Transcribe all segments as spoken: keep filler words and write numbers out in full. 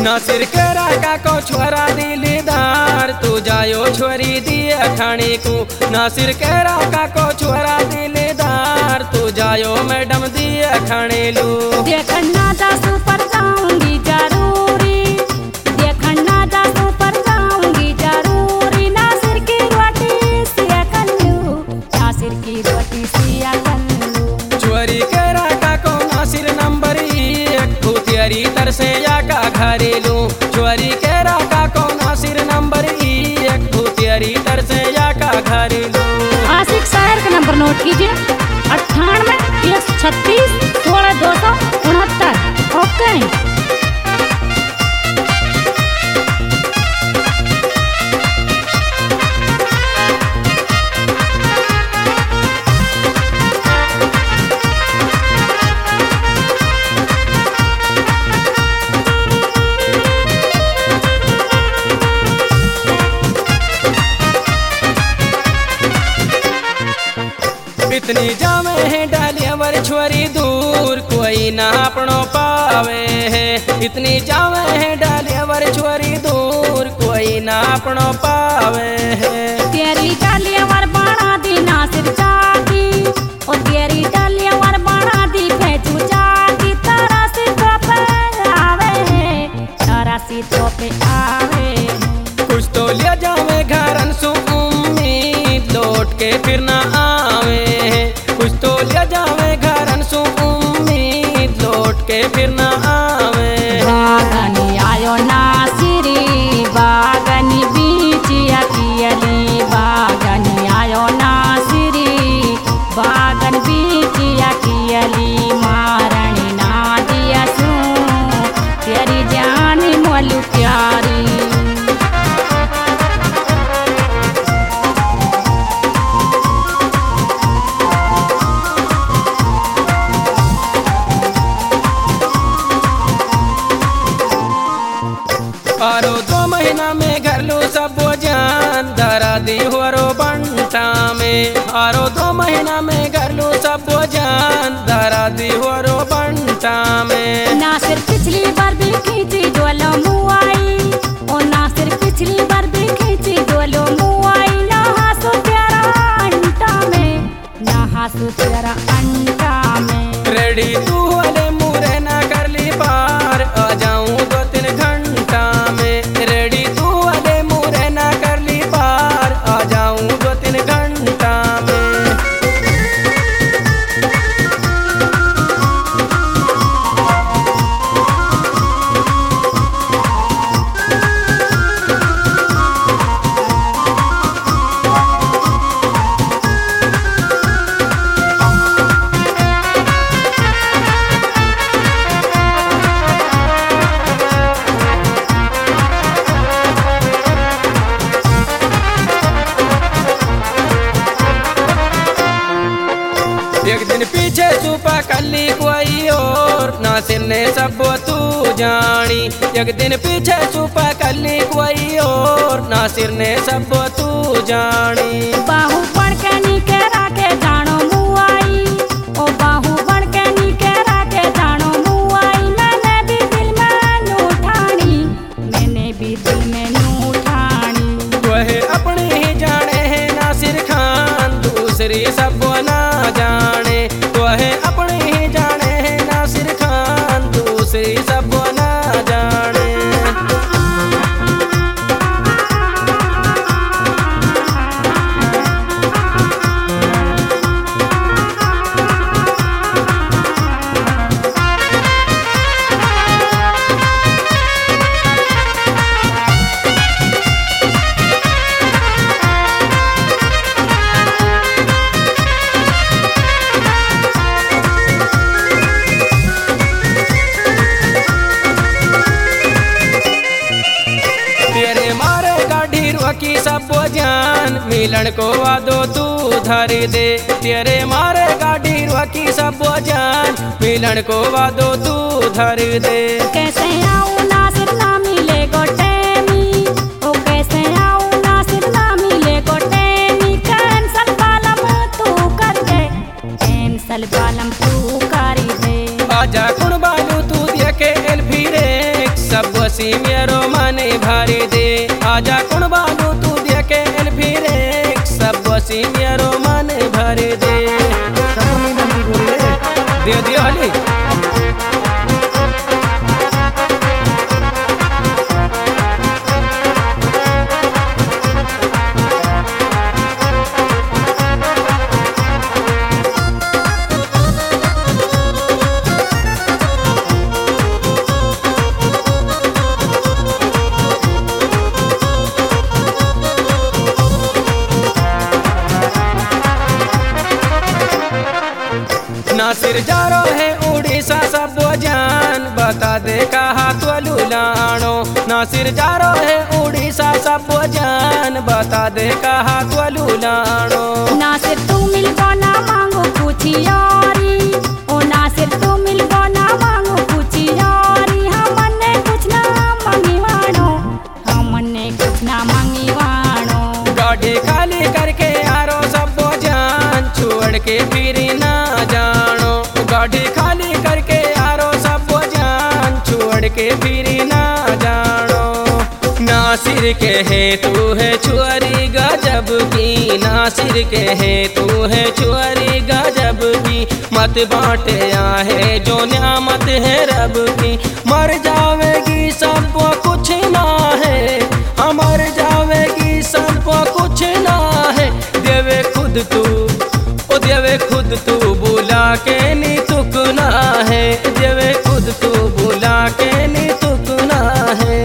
नासिर केरा का को छोरा दिलदार तू जायो छोरी दिए खाने को। नासिर केरा का को छोरा दिलदार तू जायो मैडम दिए खाने लो। देखना दासू पर जाऊंगी जरूरी, देखना दासू पर जाऊंगी जरूरी। नासिर की रोटी सिया कल्लू, नासिर की रोटी सिया कल्लू। छोरी केरा का को नासिर नंबर एक तेरी तरसे या का घरेलू। छोरी केरा का को नासिर नंबर एक तेरी तरसे या का घरेलू। आशिक शहर का नंबर नोट कीजिए, अट्ठानवे एक सौ छत्तीस सोलह दो सौ उनहत्तर। ओके। इतनी जावे है डालियावर छोरी दूर कोई ना अपनो पावे है। इतनी जावे है डालियावर छोरी दूर कोई ना अपनो पावे है। तेरी डालियावर बना दी नासिर जागी, और तेरी डालियावर बना दी भेजू जागी। तारा सी तो पे आवे है, तारा सी तो पे आवे है। कुछ तो ले जावे घरन सु उम्मीद लौट के फिर ना आवे। कुछ तो ले जावे घरन सु उम्मीद लौट के फिर ना आवे। बागनी आयो नासिरी, बागनी बीचिया कियली। बागनी आयो नासिरी, बागन बीचिया कियली। मारणी ना दिया सू तेरी जान मोलू प्यारी। आरो दो महीना में घर लो सब जान धरा दी हो बंटा में। आरो दो महीना में घर लो सब जान धरा दी हो बंटा में। नासिर पिछली बार भी खींची डोलो मुआई, ओ नासिर पिछली बार भी खींची डोलो मुआई। नहा सो तेरा अंटा में, नहा सो तेरा अंटा में। रेडी तू वाले मुरे ना कर ली पार आ जाऊं दो तीन घंटा में। रेडी तू वाले मुरे ना कर ली पार आ जाऊं दो तीन घंटा में। एक दिन पीछे छुपा कली कोई और नासिर ने सब तू जानी। एक दिन पीछे छुपा कली कोई और नासिर ने सब तू जानी। बाहु बन के नीके राके जानो मुआई, ओ बाहु बन के नीके राके जानो मुआई। मैंने भी दिल में नू ठानी, मैंने भी दिल में नू ठानी। वह अपने ही जाने है नासिर खान दूसरी सब ना जाने। वह अपने ही जाने है नासिर खान दूसरी सब ना जाने। की सब जान मिलन को वादो तू धर दे। तेरे मारे गाड़ी की सब जान मिलन को वादो तू धर दे। कैसे आऊं नासिर ना मिले गोटेमी, ओ कैसे आऊं नासिर ना मिले गोटेमी। कैंसल बालम तू कर दे, कैंसल बालम तू कर दे। आजा कुण बालू तू देखे एल फिरे सब बसी मेरो मन भर दे आजा कुण बालू तू देखे फिरे सब बसी मेरो मन भर दे दे दियो हली नासिर जारो है उड़ीसा सब जान बता दे कहा तो लुलानो नासिर जारो है उड़ीसा सब जान बता दे कहा तो लुलानो नासिर तू मिल ना मांगो कुछ यारी ओ नासिर तू मिल ना मांगो कुछ यारी हम ने कुछ ना मांगी वाणो हम ने कुछ ना मांगी वाणो गाड़ी खाली करके आरो सब जान छोड़ के फिर ना जानो गाड़ी खाली करके आरो सब जान छोड़ के फिर ना जानो नासिर के है तू है छुअरी गजब की नासिर के है तू है छुअरी गजब की मत बांटे है जो नियामत है रब की मर जावेगी सबको कुछ ना है मर जावेगी सबको कुछ ना है देवे खुद तू ओ देवे खुद तू बुला के नी तुकना है देवे खुद तू बुला के नी तुकना है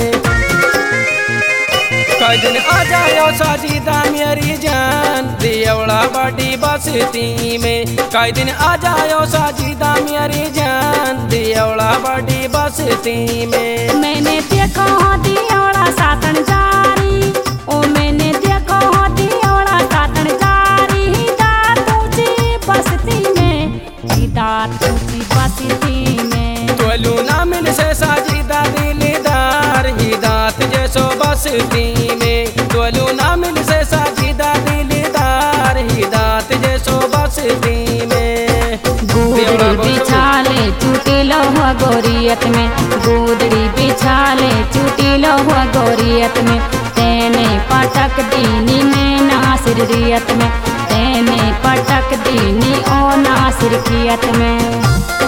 कई दिन आ जाओ साजिदा मेरी जान दियवड़ा बड़ी बस्ती में कई दिन आ जाओ साजिदा मेरी जान दियवड़ा बड़ी बस्ती में मैंने देखा दियवड़ा सातन जारी ओ मैंने देखा दियवड़ा सातन जारी दात ऊंची बस्ती में दात ऊंची बस्ती में तोलू ना मिल से साजिदा दिलदार ही दात जैसो बस्ती में तोलू ना मिल से साजिदा दिलदार ही दात जैसो बस्ती में गोदड़ी बिछाले चुटिलो हुआ गोरियत में गोदड़ी बिछाले चुटिलो हुआ गोरियत में तेने पटक दीनी में नासिर रियत में तेने पटक दीनी ओ नासिर कियत में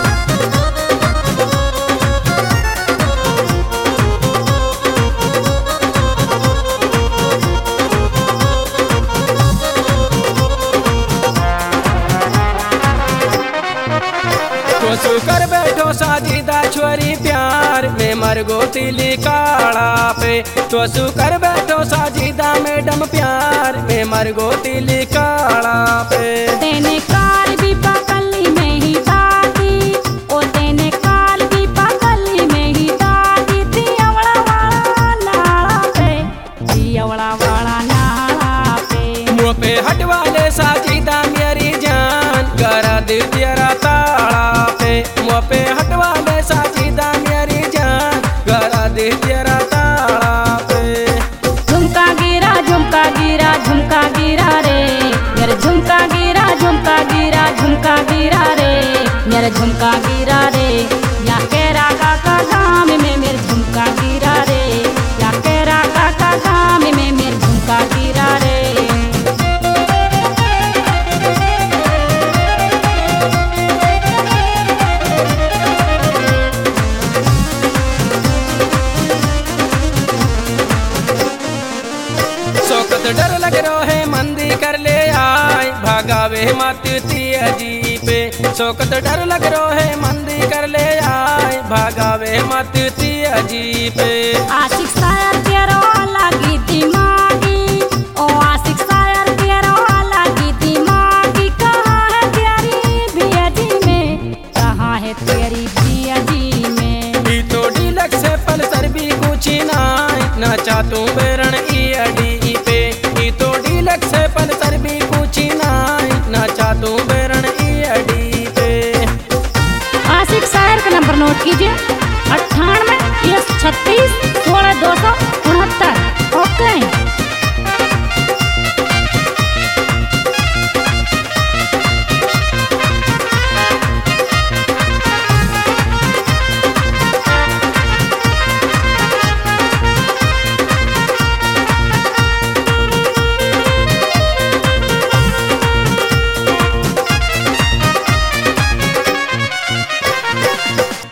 तो कर बैठो साजिदा छोरी प्यार में मरगो तिली काड़ा पे तो सु कर बैठो साजिदा मैडम प्यार में मरगो तिली काड़ा पे तेने काल भी पकली में ही दादी ओ तेने काल भी पकली में ही दादी दियवड़ा वाला नाला पे दियवड़ा वाला नाला पे मुँह पे हटवाले साजिदा मेरी जान करा दिल तेरा ताड़ा पे मुँह पे हटवाले साजिदा मेरी जान करा दिल तेरा ताड़ा पे झुमका गिरा झुमका गिरा झुमका गिरा रे मेरा झुमका गिरा झुमका गिरा झुमका गिरा रे मेरा झुमका गिरा रे या केरा काका गाम में मेरा झुमका गिरा रे या केरा काका गाम में मेरा झुमका गिरा रे शौकत डर लग रो है मंदी कर ले आए भागावे मत तिया जी पे शौकत डर लग रो है मंदी कर ले आए भागावे मत तिया जी पे आशिक शायर तेरो लगी दिमागी ओ आशिक शायर तेरो लगी दिमागी कहाँ है तेरी बिया जी में कहाँ है तेरी बिया जी में ई तो डीलक्स है पल्सर भी कुछ ना ना चाहतू बेरण ई अडी पे ई तो डीलक्स है पल्सर भी कुछ ना ना चाहतू बेरण ई अडी पे आशिक शायर का नंबर नोट कीजिए